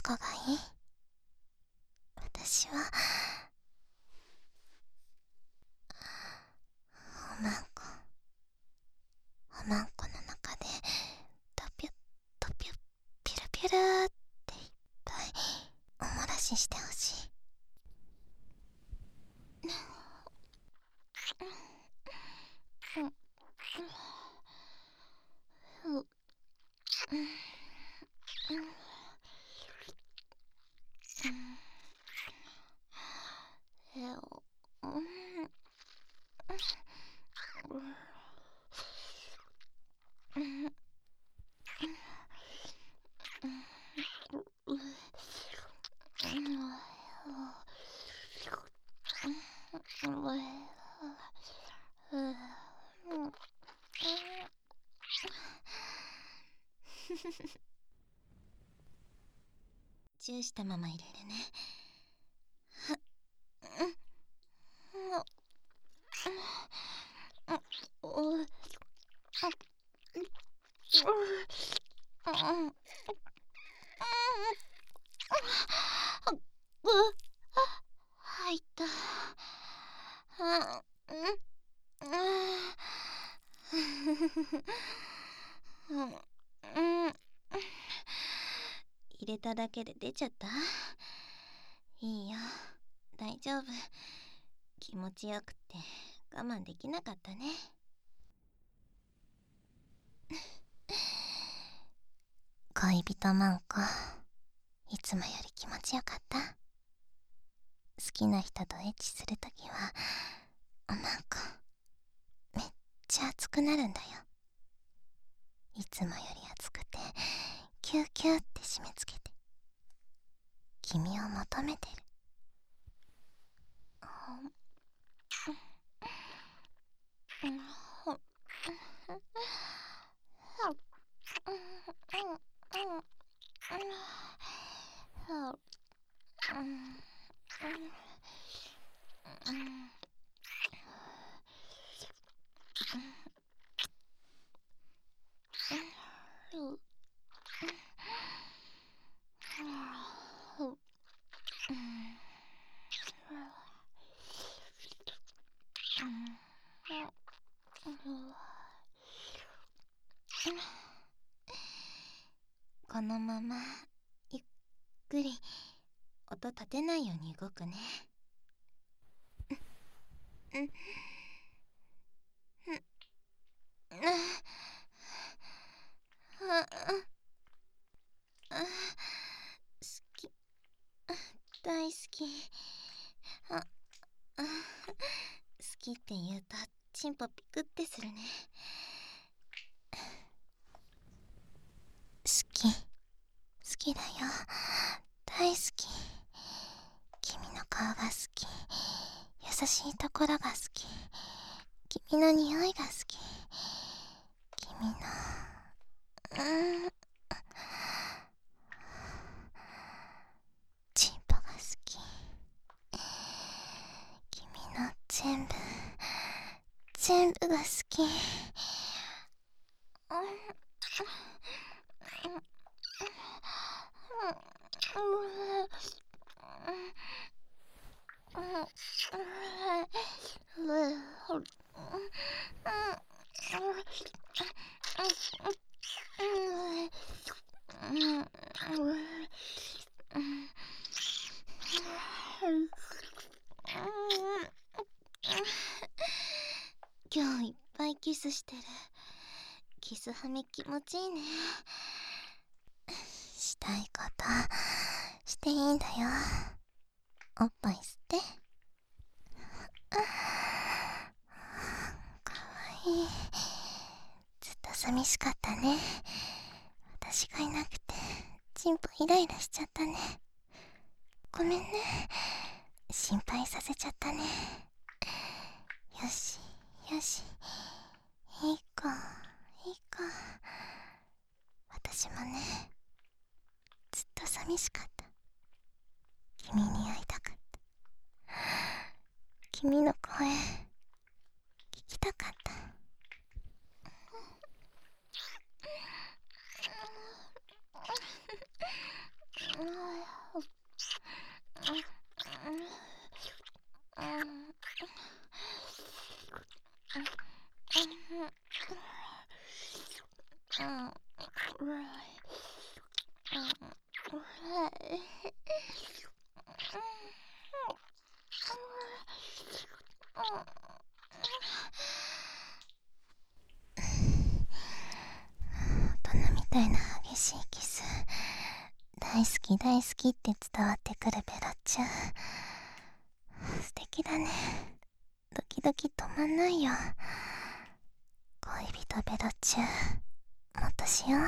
こがいい？私はおまんこの中でトピュットピュッピュルピュルっていっぱいおもらししてほしい。チューしたまま入れるね。入った。入れただけで出ちゃった？いいよ、大丈夫。気持ちよくて我慢できなかったね。恋人マンコ、いつもより気持ちよかった？好きな人とエッチするときはおまんこめっちゃ熱くなるんだよ。いつもより熱くてキューキューって締め付けて君を求めてる。このままゆっくり音立てないように動くね。好き、大好き。好きって言うとチンポピクってするね。好きだよ、大好き。君の顔が好き、優しいところが好き、君の匂いが好き、君のチンポが好き、君の全部が好き。今日いっぱいキスしてる。キスハミ気持ちいいね。したいことしていいんだよ。おっぱい吸って。かわいい。ずっと寂しかったね。私がいなくてチンポイライラしちゃったね。ごめんね、心配させちゃったね。よしよし、いい子いい子。私もね、ずっと寂しかった。君に会いたかった。君の声聞きたかった。 大人みたいな激しいキス、大好き大好きって伝わってくるベロチュン。素敵だね。ドキドキ止まんないよ。恋人ベロチュン、もっとしよう。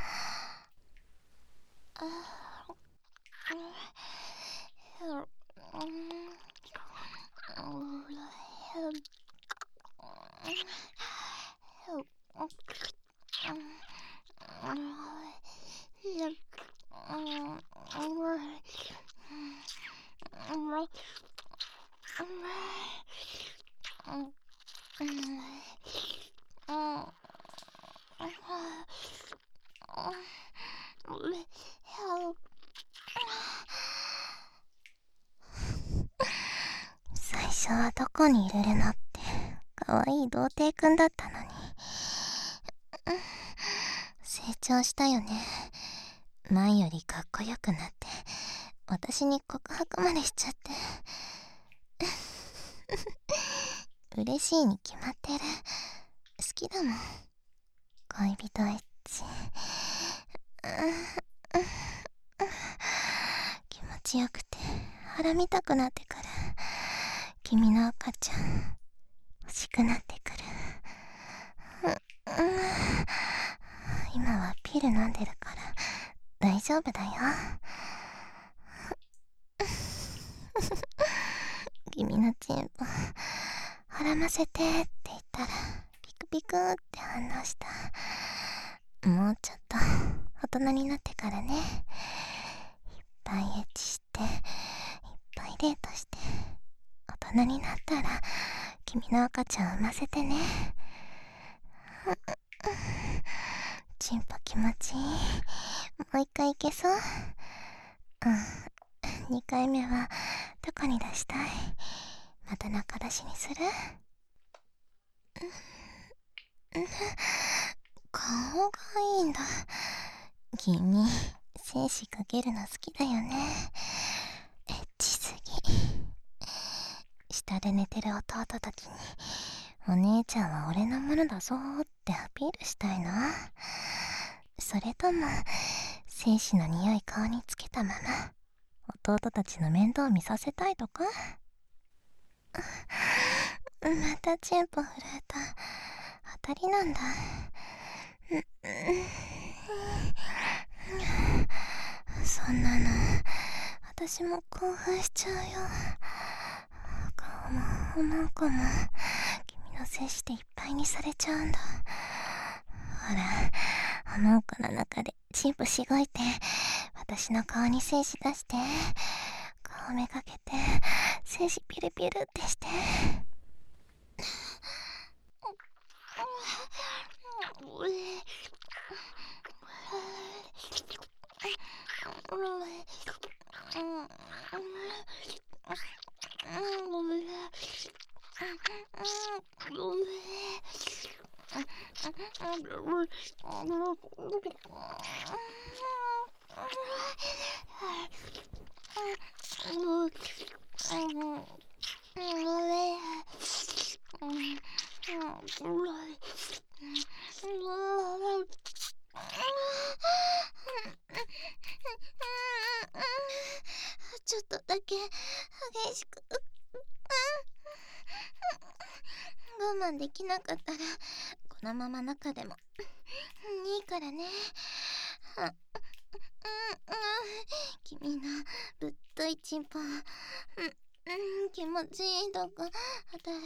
最初はどこに入れるのってかわいい童貞くんだったのに、成長したよね。前よりかっこよくなって私に告白までしちゃって嬉しいに決まってる。好きだもん、恋人エッチ。気持ちよくて腹見たくなってくる。君の赤ちゃん欲しくなってくる。今はピル飲んでるから大丈夫だよ。君のチンポ絡ませてって言ったらピクピクって反応した。もうちょっと大人になってからね。いっぱいエッチしていっぱいデートして大人になったら君の赤ちゃん産ませてね。チンポ気持ちいい。もう一回いけそう？2回目はどこに出したい？また中出しにする？顔がいいんだ。君精子かけるの好きだよね。エッチすぎ。下で寝てる弟たちにお姉ちゃんは俺のものだぞってアピールしたいな。それとも精子の匂い顔につけたまま弟たちの面倒見させたいとか？またチンポ震えた。当たりなんだ。そんなの私も興奮しちゃうよ。顔もおまんこも君の精子でいっぱいにされちゃうんだ。ほら、おまんこの中でチンポしごいて私の顔に精子出して、顔めがけて精子ピルピルってして。ちょっとだけ激しく我慢できなかったらこのまま中でもいいからね。君のぶっといチンポ気持ちいいとこ当たる。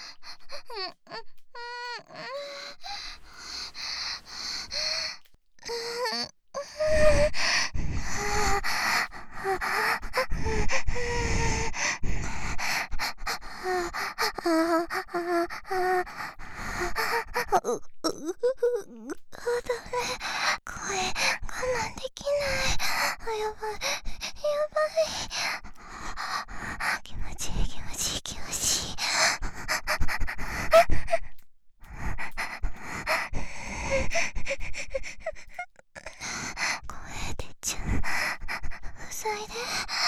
声我慢できない。やばいやばい。気持ちいい気持ちいい気持ちいい。 で。